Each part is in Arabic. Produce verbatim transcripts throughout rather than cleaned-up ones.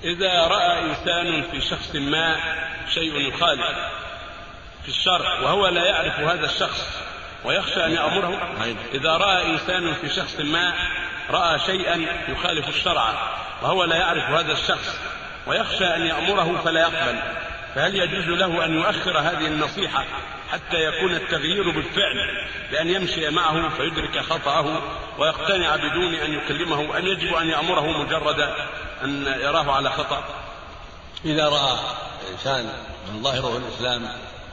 إذا رأى إنسان في شخص ما شيء يخالف في الشرع وهو لا يعرف هذا الشخص ويخشى أن يأمره، إذا رأى إنسان في شخص ما رأى شيئا يخالف الشرع وهو لا يعرف هذا الشخص ويخشى أن يأمره فلا يقبل، فهل يجوز له أن يؤخر هذه النصيحة حتى يكون التغيير بالفعل بأن يمشي معه فيدرك خطأه ويقتنع بدون أن يكلمه، أم يجب أن يأمره مجرد أن يراه على خطأ؟ إذا رأى إنسان من ظاهره الإسلام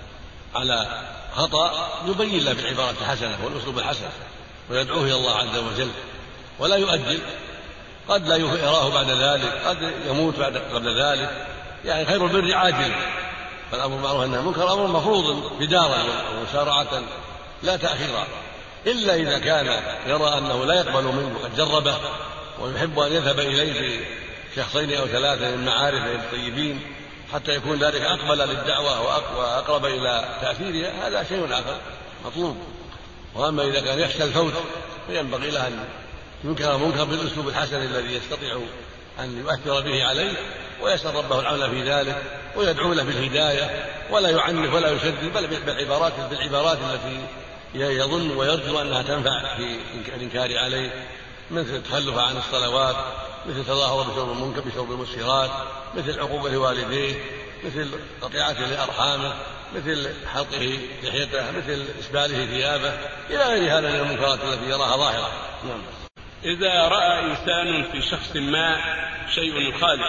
على خطأ يبين له بالعبارة الحسنة والأسلوب الحسن ويدعوه إلى الله عز وجل ولا يؤجل، قد لا يراه بعد ذلك، قد يموت بعد قبل ذلك، يعني خير البر عاجل، فالأمر معروف والنهي عن المنكر أمر مفروض بدارا ومسارعة لا تأخيرا، إلا إذا كان يرى أنه لا يقبل منه وقد جربه ويحب أن يذهب إليه بشخصين أو ثلاثة من معارفه الطيبين حتى يكون ذلك أقبل للدعوة وأقرب إلى تأثيرها، هذا شيء آخر مطلوب. وأما إذا كان يخشى الفوت فينبغي له أن ينكر منكر بالأسلوب الحسن الذي يستطيع أن يؤثر به عليه ويسأل ربه العون في ذلك ويدعو له بالهداية ولا يعنف ولا يشدد، بل بالعبارات بالعبارات التي يظن ويرجو أنها تنفع في الإنكار عليه، مثل التخلف عن الصلوات، مثل تظاهر بشرب المنكر بشرب المسكرات، مثل عقوبة لوالديه، مثل قطيعته لأرحامه، مثل حلقه لحيته، مثل إسباله ثيابه، إلى غير هذا من المنكرات التي يراها ظاهرة. نعم. إذا رأى إنسان في شخص ما شيء يخالف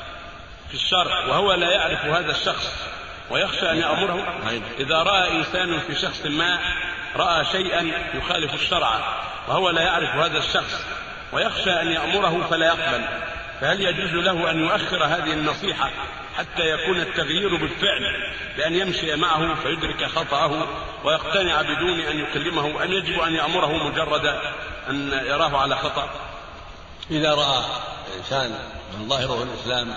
في الشرع وهو لا يعرف هذا الشخص ويخشى أن يأمره، إذا رأى إنسان في شخص ما رأى شيئا يخالف الشرع وهو لا يعرف هذا الشخص ويخشى أن يأمره فلا يقبل، فهل يجوز له أن يؤخر هذه النصيحة حتى يكون التغيير بالفعل بأن يمشي معه فيدرك خطأه ويقتنع بدون أن يكلمه، أم يجب أن يأمره مجرد أن يراه على خطأ؟ إذا رأى إنسان من ظاهره الإسلام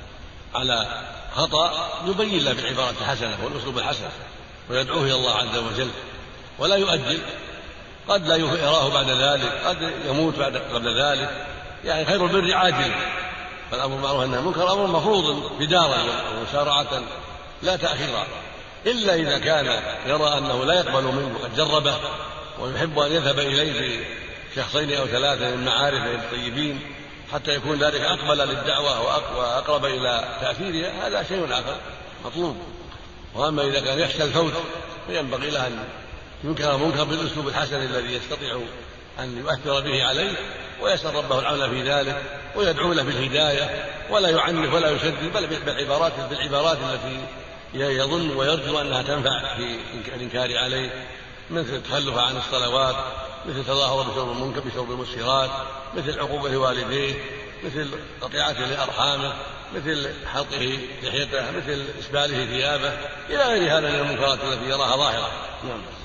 على خطأ يبين له بالعبارة الحسنة والأسلوب الحسن ويدعوه إلى الله عز وجل ولا يؤجل، قد لا يراه بعد ذلك، قد يموت بعد قبل ذلك، يعني خير البر عاجل، فالأمر معروف والنهي عن المنكر أمر مفروض بدارا ومسارعة لا تأخيرا، إلا إذا كان يرى أنه لا يقبل منه وقد جربه ويحب أن يذهب إليه بشخصين أو ثلاثة من معارفه الطيبين حتى يكون ذلك أقبل للدعوة وأقرب إلى تأثيرها، هذا شيء آخر مطلوب. وأما إذا كان يخشى الفوت فينبغي له أن ينكر منكر بالأسلوب الحسن الذي يستطيع أن يؤثر به عليه ويسأل ربه العون في ذلك ويدعو له بالهداية ولا يعنف ولا يشدد، بل بالعبارات بالعبارات التي يظن ويرجو أنها تنفع في الإنكار عليه، مثل التخلف عن الصلوات، مثل تظاهر بشرب المنكر بشرب المسكرات، مثل عقوبة لوالديه، مثل قطيعته لأرحامه، مثل حلقه لحيته، مثل إسباله ثيابه، إلى غير هذا من المنكرات التي يراها ظاهرة. نعم.